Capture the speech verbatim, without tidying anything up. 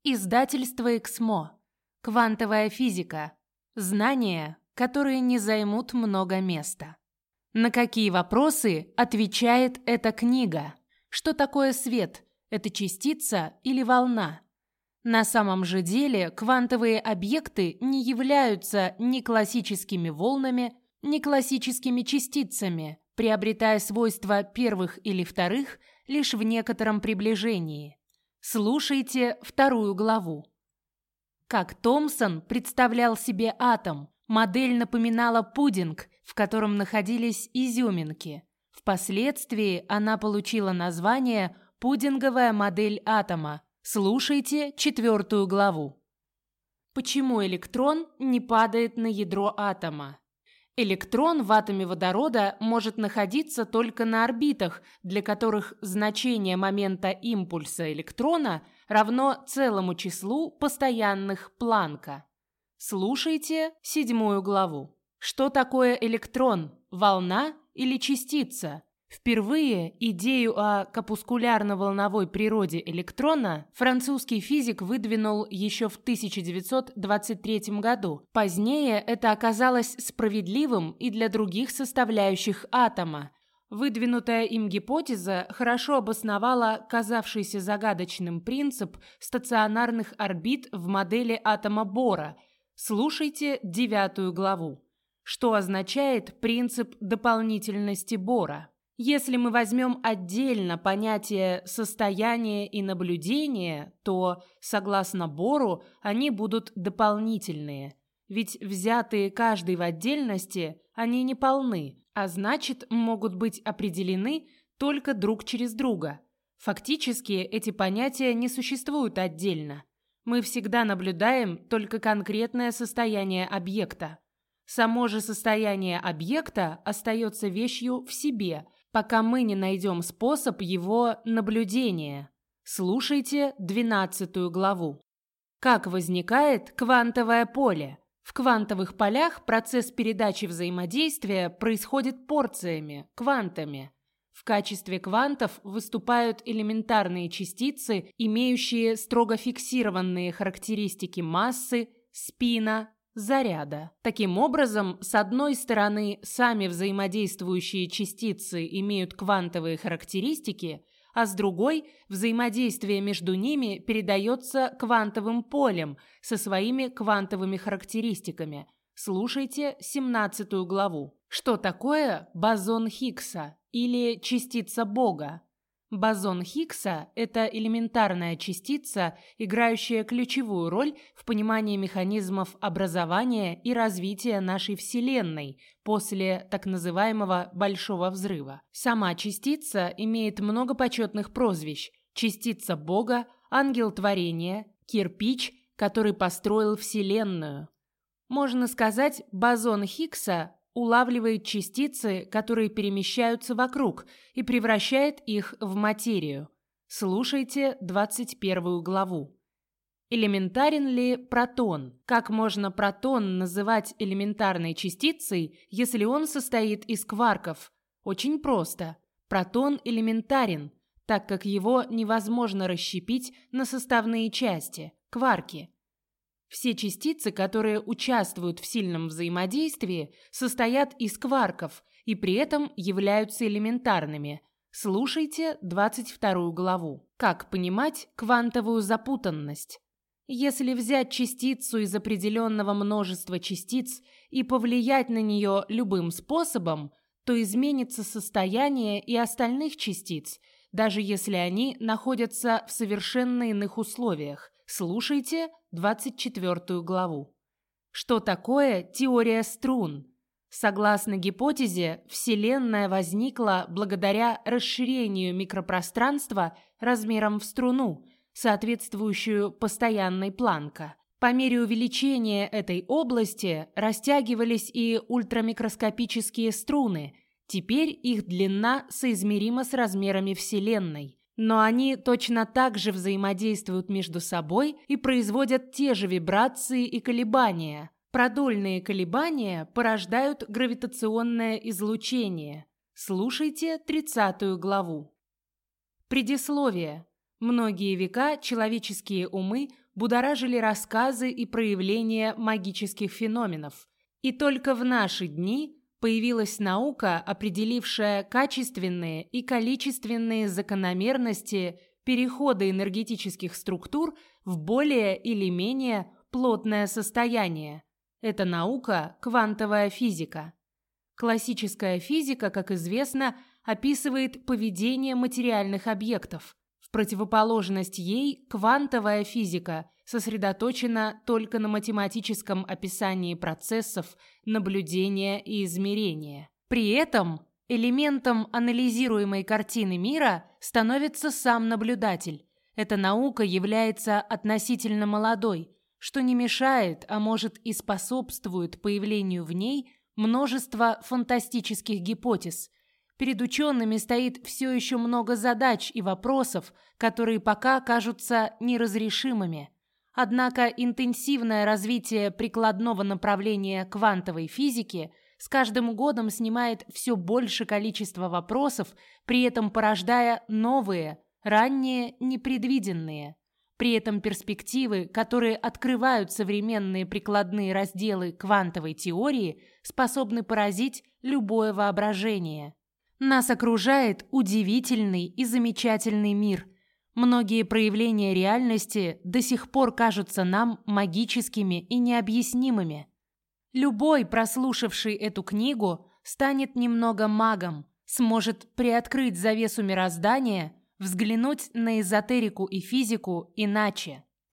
Издательство «Эксмо». Квантовая физика. Знания, которые не займут много места. На какие вопросы отвечает эта книга? Что такое свет? Это частица или волна? На самом же деле квантовые объекты не являются ни классическими волнами, ни классическими частицами, приобретая свойства первых или вторых лишь в некотором приближении. Слушайте вторую главу. Как Томсон представлял себе атом, модель напоминала пудинг, в котором находились изюминки. Впоследствии она получила название «пудинговая модель атома». Слушайте четвертую главу. Почему электрон не падает на ядро атома? Электрон в атоме водорода может находиться только на орбитах, для которых значение момента импульса электрона равно целому числу постоянных Планка. Слушайте седьмую главу. Что такое электрон? Волна или частица? Впервые идею о корпускулярно-волновой природе электрона французский физик выдвинул еще в тысяча девятьсот двадцать третьем году. Позднее это оказалось справедливым и для других составляющих атома. Выдвинутая им гипотеза хорошо обосновала казавшийся загадочным принцип стационарных орбит в модели атома Бора. Слушайте девятую главу. Что означает принцип дополнительности Бора? Если мы возьмем отдельно понятие «состояние» и «наблюдение», то, согласно Бору, они будут дополнительные. Ведь взятые каждый в отдельности, они не полны, а значит, могут быть определены только друг через друга. Фактически, эти понятия не существуют отдельно. Мы всегда наблюдаем только конкретное состояние объекта. Само же состояние объекта остается вещью в себе, пока мы не найдем способ его наблюдения. Слушайте двенадцатую главу. Как возникает квантовое поле? В квантовых полях процесс передачи взаимодействия происходит порциями, квантами. В качестве квантов выступают элементарные частицы, имеющие строго фиксированные характеристики массы, спина, заряда. Таким образом, с одной стороны, сами взаимодействующие частицы имеют квантовые характеристики, а с другой, взаимодействие между ними передается квантовым полем со своими квантовыми характеристиками. Слушайте семнадцатую главу. Что такое бозон Хиггса или частица Бога? Бозон Хиггса – это элементарная частица, играющая ключевую роль в понимании механизмов образования и развития нашей Вселенной после так называемого Большого взрыва. Сама частица имеет много почетных прозвищ: частица Бога, ангел творения, кирпич, который построил Вселенную. Можно сказать, бозон Хиггса улавливает частицы, которые перемещаются вокруг, и превращает их в материю. Слушайте двадцать первую главу. Элементарен ли протон? Как можно протон называть элементарной частицей, если он состоит из кварков? Очень просто. Протон элементарен, так как его невозможно расщепить на составные части – кварки. Все частицы, которые участвуют в сильном взаимодействии, состоят из кварков и при этом являются элементарными. Слушайте двадцать вторую главу. Как понимать квантовую запутанность? Если взять частицу из определенного множества частиц и повлиять на нее любым способом, то изменится состояние и остальных частиц, даже если они находятся в совершенно иных условиях. Слушайте двадцать четвертую главу. Что такое теория струн? Согласно гипотезе, Вселенная возникла благодаря расширению микропространства размером в струну, соответствующую постоянной Планка. По мере увеличения этой области растягивались и ультрамикроскопические струны. Теперь их длина соизмерима с размерами Вселенной. Но они точно так же взаимодействуют между собой и производят те же вибрации и колебания. Продольные колебания порождают гравитационное излучение. Слушайте тридцатую главу. Предисловие. Многие века человеческие умы будоражили рассказы и проявления магических феноменов. И только в наши дни появилась наука, определившая качественные и количественные закономерности перехода энергетических структур в более или менее плотное состояние. Это наука – квантовая физика. Классическая физика, как известно, описывает поведение материальных объектов. В противоположность ей квантовая физика сосредоточена только на математическом описании процессов наблюдения и измерения. При этом элементом анализируемой картины мира становится сам наблюдатель. Эта наука является относительно молодой, что не мешает, а может и способствует появлению в ней множества фантастических гипотез. Перед учеными стоит все еще много задач и вопросов, которые пока кажутся неразрешимыми. Однако интенсивное развитие прикладного направления квантовой физики с каждым годом снимает все больше количество вопросов, при этом порождая новые, ранее непредвиденные. При этом перспективы, которые открывают современные прикладные разделы квантовой теории, способны поразить любое воображение. Нас окружает удивительный и замечательный мир. Многие проявления реальности до сих пор кажутся нам магическими и необъяснимыми. Любой, прослушавший эту книгу, станет немного магом, сможет приоткрыть завесу мироздания, взглянуть на эзотерику и физику иначе.